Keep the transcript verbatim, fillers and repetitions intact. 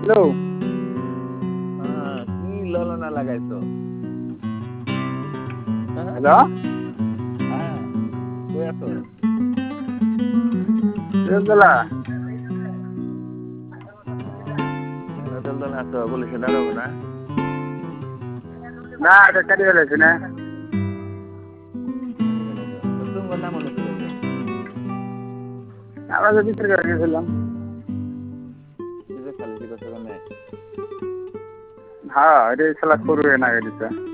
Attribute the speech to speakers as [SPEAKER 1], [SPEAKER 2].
[SPEAKER 1] hello
[SPEAKER 2] হ্যাঁ কি ললনা লাগাইছো
[SPEAKER 1] হ্যালো
[SPEAKER 2] হ্যাঁ কই আছো
[SPEAKER 1] বেলা
[SPEAKER 2] দল দল আছো পুলিশে দাঁড়াবো না
[SPEAKER 1] না এটা কাটি ফেলেছি না
[SPEAKER 2] তোমার নাম মনে করে
[SPEAKER 1] আমরা তো ভিতরে গেছিলাম
[SPEAKER 2] খালি কি করছো
[SPEAKER 1] হ্যাঁ এটা খেলা করবে না গাড়িটা